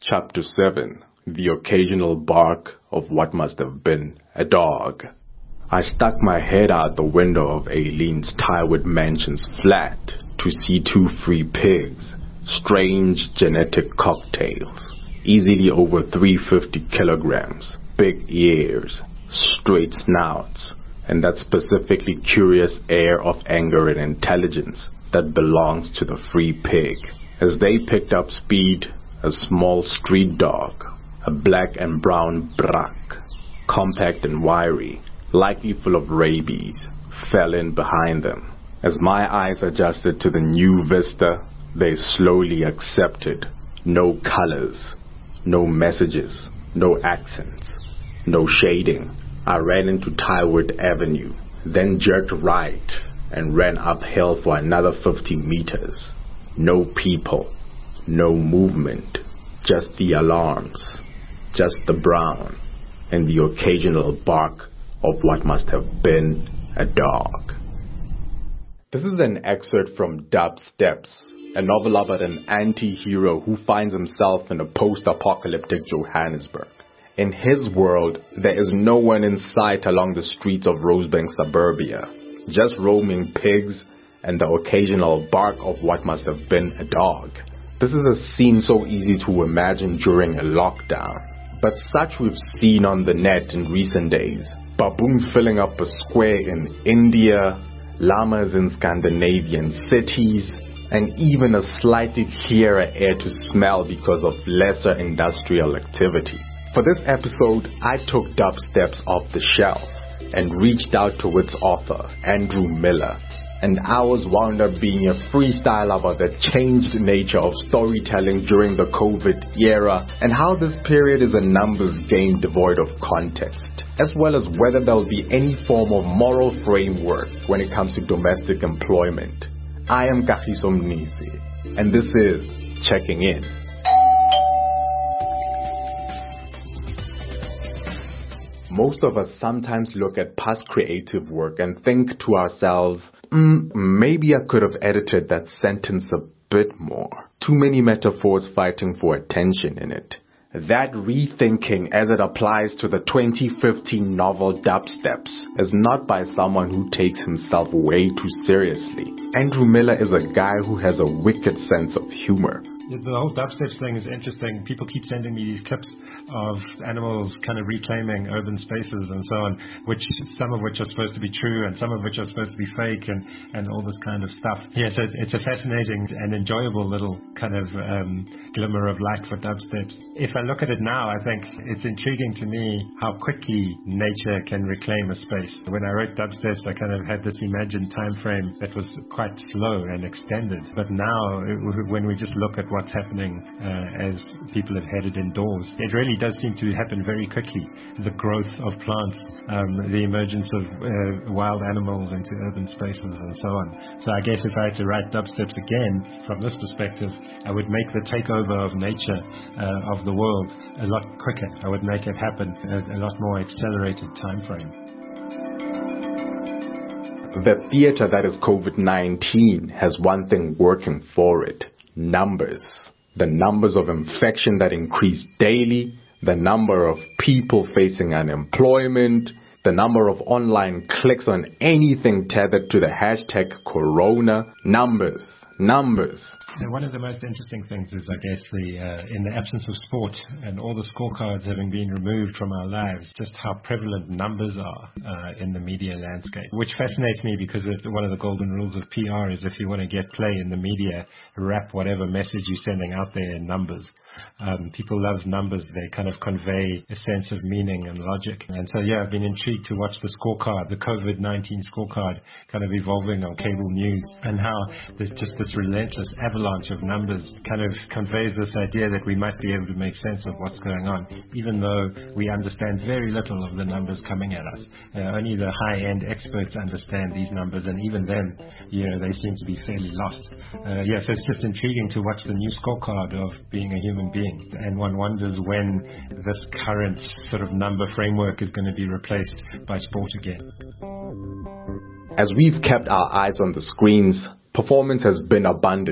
Chapter 7. The occasional bark of what must have been a dog. I stuck my head out the window of Aileen's Tywood Mansion's flat to see two free pigs, strange genetic cocktails, easily over 350 kilograms, big ears, straight snouts, and that specifically curious air of anger and intelligence that belongs to the free pig. As they picked up speed, a small street dog, a black and brown brack, compact and wiry, likely full of rabies, fell in behind them. As my eyes adjusted to the new vista, they slowly accepted. No colors, no messages, no accents, no shading. I ran into Tywood Avenue, then jerked right and ran uphill for another 50 meters. No people, no movement, just the alarms, just the brown, and the occasional bark of what must have been a dog. This is an excerpt from Dub Steps, a novel about an anti-hero who finds himself in a post-apocalyptic Johannesburg. In his world, there is no one in sight along the streets of Rosebank suburbia, just roaming pigs and the occasional bark of what must have been a dog. This is a scene so easy to imagine during a lockdown, but such we've seen on the net in recent days. Baboons filling up a square in India, llamas in Scandinavian cities, and even a slightly clearer air to smell because of lesser industrial activity. For this episode, I took Dub Steps off the shelf and reached out to its author, Andrew Miller, and ours wound up being a freestyle about the changed nature of storytelling during the COVID era and how this period is a numbers game devoid of context, as well as whether there will be any form of moral framework when it comes to domestic employment. I am Kagiso Mnisi, and this is Checking In. Most of us sometimes look at past creative work and think to ourselves, maybe I could have edited that sentence a bit more. Too many metaphors fighting for attention in it. That rethinking as it applies to the 2015 novel Dub Steps is not by someone who takes himself way too seriously. Andrew Miller is a guy who has a wicked sense of humor. The whole Dub Steps thing is interesting. People keep sending me these clips of animals kind of reclaiming urban spaces and so on, some of which are supposed to be true and some of which are supposed to be fake and all this kind of stuff. Yeah, so it's a fascinating and enjoyable little kind of glimmer of light for Dub Steps. If I look at it now, I think it's intriguing to me how quickly nature can reclaim a space. When I wrote Dub Steps, I kind of had this imagined time frame that was quite slow and extended. But now, when we just look at what's happening as people have headed indoors, it really does seem to happen very quickly. The growth of plants, the emergence of wild animals into urban spaces and so on. So I guess if I had to write Dub Steps again from this perspective, I would make the takeover of nature of the world a lot quicker. I would make it happen a lot more accelerated time frame. The theater that is COVID-19 has one thing working for it: numbers. The numbers of infection that increase daily, the number of people facing unemployment, the number of online clicks on anything tethered to the hashtag Corona. Numbers. And one of the most interesting things is, I guess, in the absence of sport and all the scorecards having been removed from our lives, just how prevalent numbers are in the media landscape, which fascinates me because one of the golden rules of PR is if you want to get play in the media, wrap whatever message you're sending out there in numbers. People love numbers. They kind of convey a sense of meaning and logic. And so, yeah, I've been intrigued to watch the scorecard, the COVID-19 scorecard kind of evolving on cable news, and how there's just this relentless avalanche of numbers kind of conveys this idea that we might be able to make sense of what's going on, even though we understand very little of the numbers coming at us. Only the high-end experts understand these numbers, and even then, they seem to be fairly lost. So it's just intriguing to watch the new scorecard of being a human being. And one wonders when this current sort of number framework is going to be replaced by sport again. As we've kept our eyes on the screens, performance has been abundant.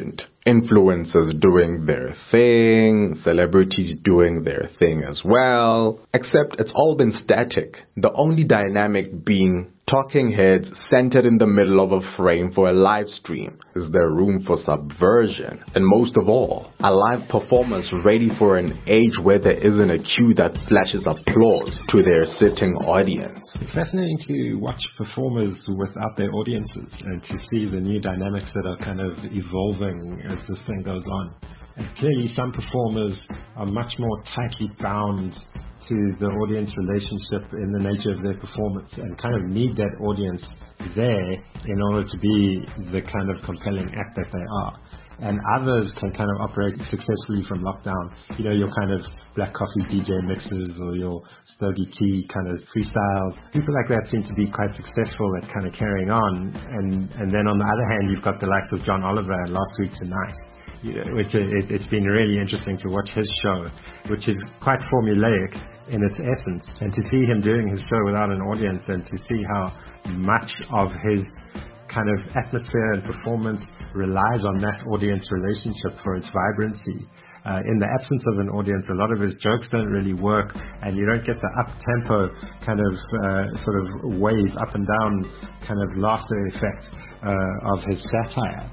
Influencers doing their thing, celebrities doing their thing as well, except it's all been static. The only dynamic being talking heads centered in the middle of a frame for a live stream. Is there room for subversion? And most of all, are live performers ready for an age where there isn't a cue that flashes applause to their sitting audience? It's fascinating to watch performers without their audiences and to see the new dynamics that are kind of evolving as this thing goes on. And clearly some performers are much more tightly bound to the audience relationship in the nature of their performance and kind of need that audience there in order to be the kind of compelling act that they are. And others can kind of operate successfully from lockdown. You know, your kind of black coffee DJ mixes or your Stogie Tea kind of freestyles. People like that seem to be quite successful at kind of carrying on. And then on the other hand, you've got the likes of John Oliver and Last Week Tonight. Which it's been really interesting to watch his show, which is quite formulaic in its essence. And to see him doing his show without an audience and to see how much of his kind of atmosphere and performance relies on that audience relationship for its vibrancy. In the absence of an audience, a lot of his jokes don't really work, and you don't get the up-tempo kind of sort of wave, up and down kind of laughter effect of his satire.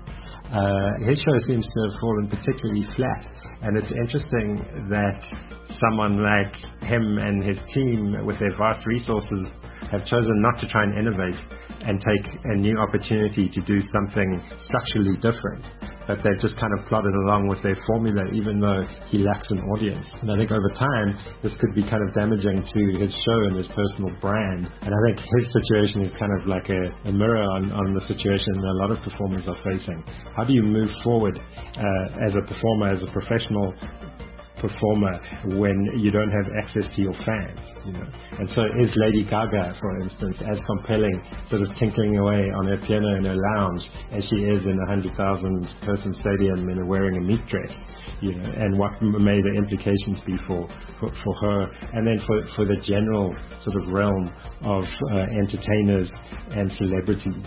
His show seems to have fallen particularly flat, and it's interesting that someone like him and his team with their vast resources have chosen not to try and innovate and take a new opportunity to do something structurally different, but they've just kind of plodded along with their formula even though he lacks an audience. And I think over time this could be kind of damaging to his show and his personal brand, and I think his situation is kind of like a mirror on the situation that a lot of performers are facing. How do you move forward as a performer, as a professional performer, when you don't have access to your fans, you know? And so is Lady Gaga, for instance, as compelling, sort of tinkling away on her piano in her lounge as she is in a 100,000 person stadium in wearing a meat dress, you know? And what may the implications be for her, and then for the general sort of realm of entertainers and celebrities.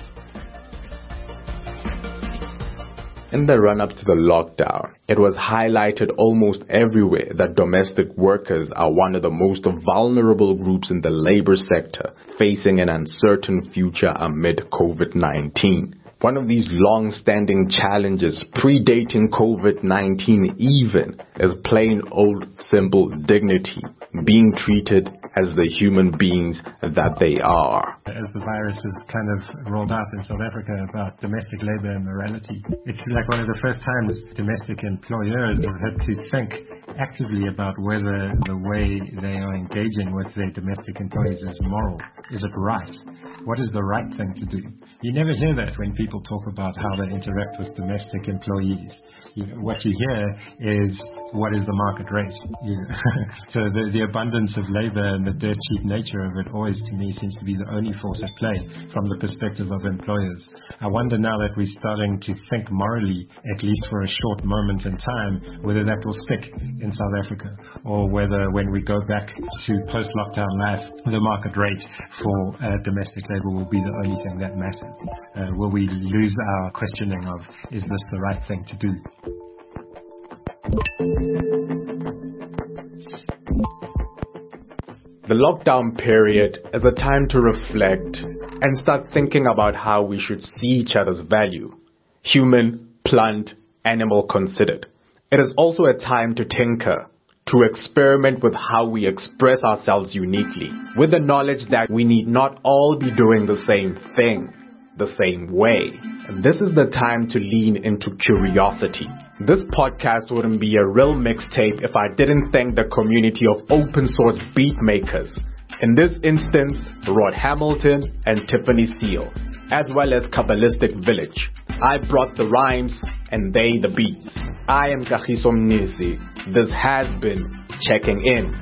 In the run-up to the lockdown, it was highlighted almost everywhere that domestic workers are one of the most vulnerable groups in the labor sector, facing an uncertain future amid COVID-19. One of these long-standing challenges predating COVID-19 even is plain old simple dignity, being treated as the human beings that they are. As the virus is kind of rolled out in South Africa about domestic labor and morality, it's like one of the first times domestic employers have had to think actively about whether the way they are engaging with their domestic employees is moral. Is it right? What is the right thing to do? You never hear that when people talk about how they interact with domestic employees. What you hear is, what is the market rate? So the abundance of labor and the dirt cheap nature of it always, to me, seems to be the only force at play from the perspective of employers. I wonder now that we're starting to think morally, at least for a short moment in time, whether that will stick in South Africa, or whether when we go back to post-lockdown life, the market rate for domestic labor will be the only thing that matters. Will we lose our questioning of, is this the right thing to do? The lockdown period is a time to reflect and start thinking about how we should see each other's value, human, plant, animal considered. It is also a time to tinker, to experiment with how we express ourselves uniquely, with the knowledge that we need not all be doing the same thing, the same way. And this is the time to lean into curiosity. This podcast wouldn't be a real mixtape if I didn't thank the community of open source beat makers. In this instance, Rod Hamilton and Tiffany Seals, as well as Kabbalistic Village. I brought the rhymes and they the beats. I am Kagiso Mnisi. This has been Checking In.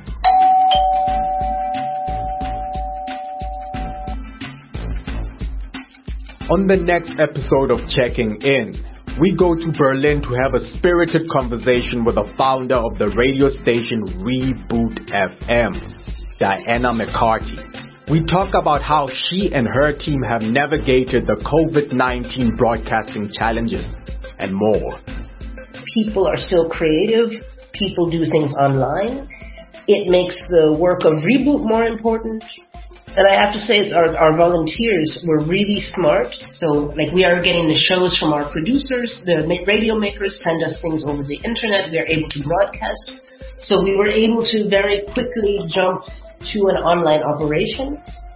On the next episode of Checking In, we go to Berlin to have a spirited conversation with the founder of the radio station Reboot FM, Diana McCarty. We talk about how she and her team have navigated the COVID-19 broadcasting challenges and more. people are still creative, people do things online. It makes the work of Reboot more important. And I have to say, it's our volunteers were really smart. So, like, we are getting the shows from our producers. The radio makers send us things over the internet. We are able to broadcast. So we were able to very quickly jump to an online operation.